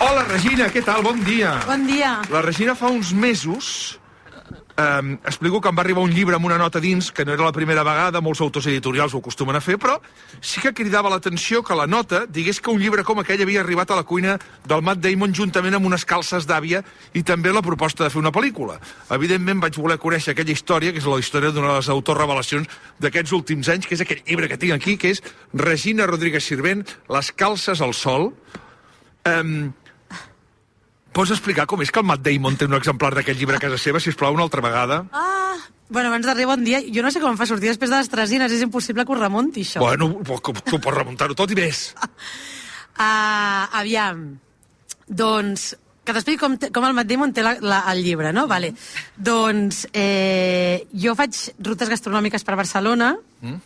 Hola, Regina, què tal? Bon dia. Bon dia. La Regina fa uns mesos... explico que em va arribar un llibre amb una nota dins, que no era la primera vegada, molts autors editorials ho acostumen a fer, però sí que cridava l'atenció que la nota digués que un llibre com aquell havia arribat a la cuina del Matt Damon juntament amb unes calces d'àvia i també la proposta de fer una pel·lícula. Evidentment vaig voler conèixer aquella història, que és la història d'una de les autorrevelacions d'aquests últims anys, que és aquell llibre que tinc aquí, que és Regina Rodríguez Sirvent, Les calces al sol. Pots explicar com és que el Matt Damon té un exemplar d'aquest llibre a casa seva, sisplau, una altra vegada? Bueno, abans d'arribar bon dia, jo no sé com em fa sortir després de les tresines, és impossible que ho remunti, això. Bueno, tu pots remuntar-ho tot i més. Aviam, doncs, que t'expliqui com el Matt Damon té el llibre, no? Vale. Doncs, jo faig rutes gastronòmiques per Barcelona,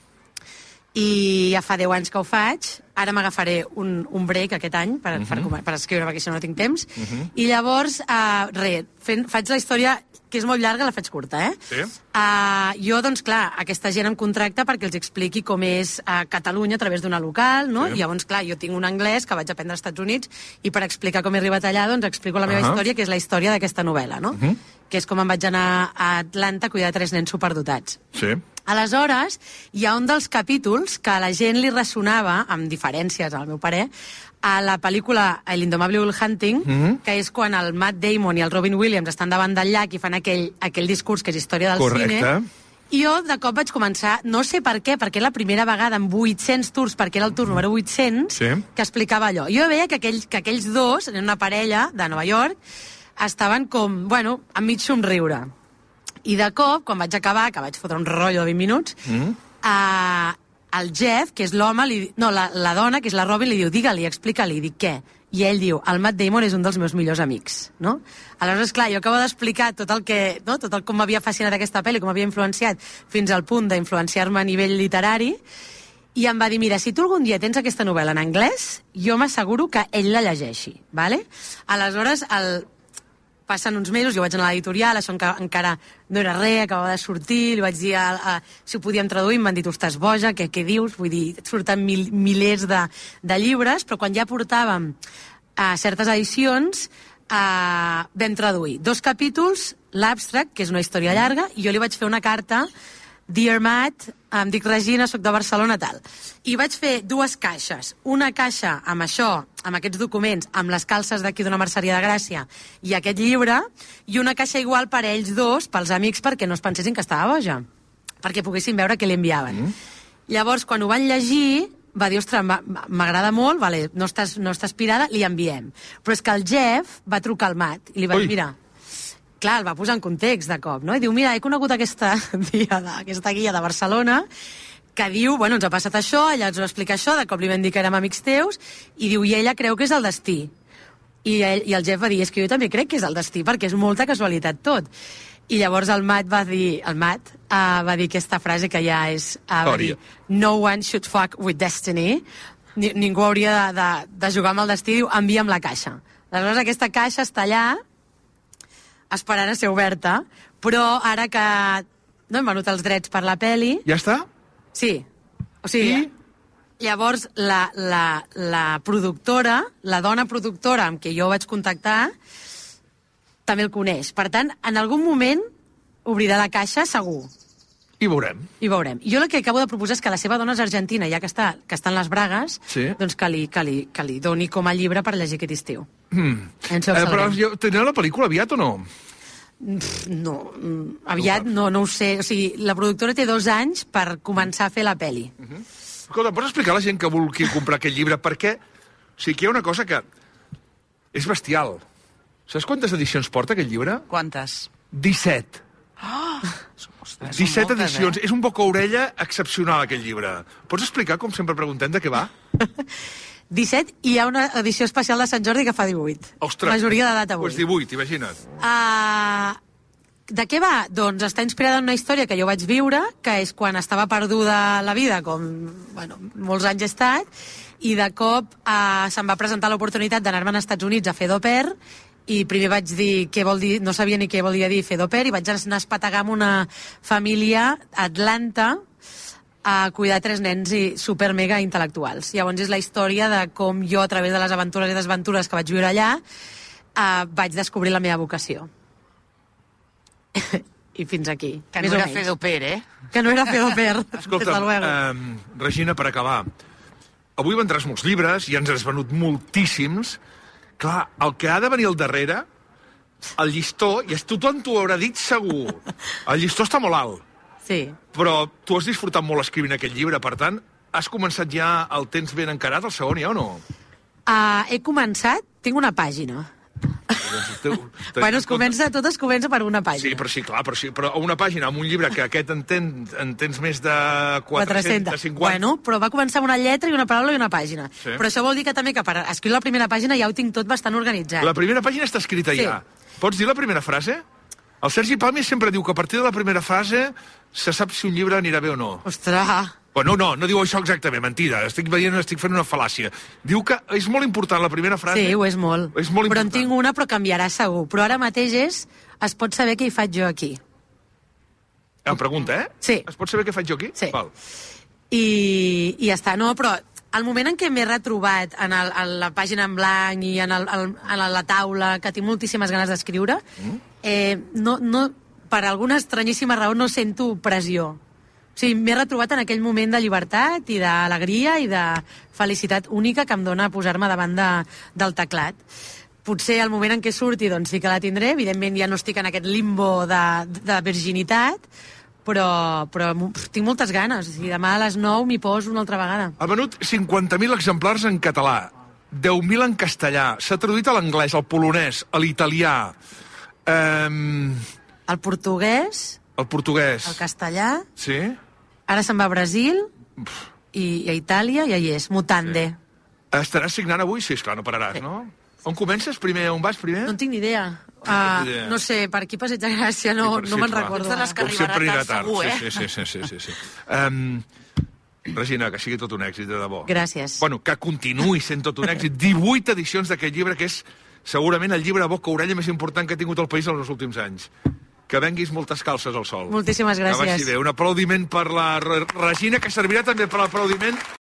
i ja fa 10 anys que ho faig. Ara m'agafaré un break aquest any per escriure, perquè si no tinc temps. I llavors, faig la història, que és molt llarga, la faig curta, Sí. Jo, doncs, clar, aquesta gent em contracta perquè els expliqui com és Catalunya a través d'una local, no? Sí. I llavors, clar, jo tinc un anglès que vaig aprendre als Estats Units i per explicar com he arribat allà, doncs explico la meva història, que és la història d'aquesta novel·la, no? Que és com em vaig anar a Atlanta a cuidar de 3 nens superdotats. Sí. Aleshores, hi ha un dels capítols que a la gent li ressonava, amb diferències, al meu parer, a la pel·lícula L'Indomable Will Hunting, que és quan el Matt Damon i el Robin Williams estan davant del llac i fan aquell discurs que és història del cine. I jo, de cop, vaig començar, no sé per què, perquè la primera vegada amb 800 tours, perquè era el tour número 800, que explicava allò. Jo veia que aquells dos, en una parella de Nova York, estaven com, bueno, enmig somriure. I de cop, quan vaig acabar, que vaig fotre un rotllo de 20 minuts, el Jeff, que és l'home, la dona, que és la Robin, li diu, digue-li, explica-li, dic, què? I ell diu, el Matt Damon és un dels meus millors amics, no? Aleshores, clar, jo acabo d'explicar tot el com m'havia fascinat aquesta pel·li, com m'havia influenciat, fins al punt d'influenciar-me a nivell literari, i em va dir, mira, si tu algun dia tens aquesta novel·la en anglès, jo m'asseguro que ell la llegeixi, ¿vale? Aleshores, passen uns mesos, jo vaig anar a l'editorial, això encara no era res, acabava de sortir, li vaig dir si ho podíem traduir, em van dir, tu estàs boja, què dius? Vull dir, surten milers de llibres, però quan ja portàvem certes edicions, vam traduir 2 capítols, l'abstract, que és una història llarga, i jo li vaig fer una carta, Dear Matt, em dic Regina, soc de Barcelona, tal. I vaig fer 2 caixes. Una caixa amb això, amb aquests documents, amb les calces d'aquí d'una merceria de Gràcia, i aquest llibre, i una caixa igual per a ells dos, pels amics, perquè no es pensessin que estava boja, perquè poguessin veure què li enviaven. Llavors, quan ho van llegir, va dir, ostres, m'agrada molt, vale, no estàs pirada, li enviem. Però és que el Jeff va trucar al Matt, i li va dir, mira... Clar, el va posar en context de cop, no? I diu, mira, he conegut aquesta guia de Barcelona que diu, bueno, ens ha passat això, ella ens ho explica això, de cop li vam dir que érem amics teus, i diu, i ella creu que és el destí. I el Jeff va dir, és que jo també crec que és el destí, perquè és molta casualitat tot. I llavors el Matt va dir aquesta frase que ja és... Va dir, no one should fuck with destiny. Ningú hauria de jugar amb el destí, diu, envia'm la caixa. Aleshores, aquesta caixa està allà, esperant a ser oberta, però ara que no hem venut els drets per la peli... Ja està? Sí. O sigui, llavors la productora, la dona productora amb qui jo vaig contactar, també el coneix. Per tant, en algun moment obrirà la caixa, segur. I veurem. Jo el que acabo de proposar és que la seva dona és argentina, ja que està en les Bragues, doncs que li doni com a llibre per llegir aquest estiu. Però tindrà la pel·lícula aviat o no? No, aviat no ho sé. O sigui, la productora té 2 anys per començar a fer la peli. Escolta, pots explicar a la gent que vulgui comprar aquest llibre? Perquè, o sigui, hi ha una cosa que és bestial. Saps quantes edicions porta aquest llibre? Quantes? 17. 17 edicions. És un boca-orella excepcional, aquest llibre. Pots explicar, com sempre preguntem, de què va? 17, i hi ha una edició especial de Sant Jordi que fa 18. Ostres, majoria d'edat avui. Doncs 18, imagina't. De què va? Doncs està inspirada en una història que jo vaig viure, que és quan estava perduda la vida, com molts anys he estat, i de cop se'm va presentar l'oportunitat d'anar-me als Estats Units a fer d'au pair, i primer vaig dir què vol dir, no sabia ni què volia dir fer d'au pair, i vaig anar a espetegar amb una família a Atlanta, a cuidar 3 nens i super mega intel·lectuals. Llavors és la història de com jo, a través de les aventures i desventures que vaig viure allà, vaig descobrir la meva vocació. I fins aquí. Que no era Fedoper, Que no era Fedoper. Escolta, Regina, per acabar, avui vendràs molts llibres i ens has venut moltíssims. Clar, el que ha de venir al darrere, el llistó, i tothom t'ho haurà dit segur, el llistó està molt alt. Sí. Però tu has disfrutat molt escrivint aquest llibre, per tant, has començat ja, el tens ben encarat, el segon ja o no? He començat, tinc una pàgina. Bueno, tot es comença per una pàgina. Sí, però una pàgina amb un llibre que aquest en tens més de 450. Bueno, però va començar amb una lletra i una paraula i una pàgina. Sí. Però això vol dir que també que per escriure la primera pàgina ja ho tinc tot bastant organitzat. La primera pàgina està escrita ja. Pots dir la primera frase? El Sergi Pàmies sempre diu que a partir de la primera frase se sap si un llibre anirà bé o no. Ostres! Bueno, no diu això exactament, mentida. Estic fent una fal·làcia. Diu que és molt important la primera frase. Sí, ho és molt. És molt important. Però en tinc una, però canviarà segur. Però ara mateix es pot saber què hi faig jo aquí. Em pregunta, Sí. Es pot saber què faig jo aquí? Sí. Val. I ja està, no, però el moment en què m'he retrobat en la pàgina en blanc i en la taula, que tinc moltíssimes ganes d'escriure, no, per alguna estranyíssima raó no sento pressió. O sigui, m'he retrobat en aquell moment de llibertat i d'alegria i de felicitat única que em dona posar-me davant del teclat. Potser el moment en què surti doncs sí que la tindré, evidentment ja no estic en aquest limbo de virginitat, però tinc moltes ganes. I demà a les 9 m'hi poso una altra vegada. Ha venut 50.000 exemplars en català, 10.000 en castellà, s'ha traduït a l'anglès, al polonès, a l'italià... El portuguès... El portuguès. El castellà... Sí? Ara se'n va a Brasil i a Itàlia i hi és, Mutande. Sí. Estaràs signant avui? Sí, esclar, no pararàs, sí. No? On comences primer? On vas primer? No en tinc ni idea. No sé, per aquí Passeig de Gràcia, no me'n recordo. De les que arribarà tard, segur, Sí. Regina, que sigui tot un èxit, de debò. Gràcies. Bueno, que continuï sent tot un èxit. 18 edicions d'aquest llibre, que és segurament el llibre a boca-orella més important que ha tingut el país en els últims anys. Que venguis moltes calces al sol. Moltíssimes gràcies. Que vagi bé. Un aplaudiment per la Regina, que servirà també per l'aplaudiment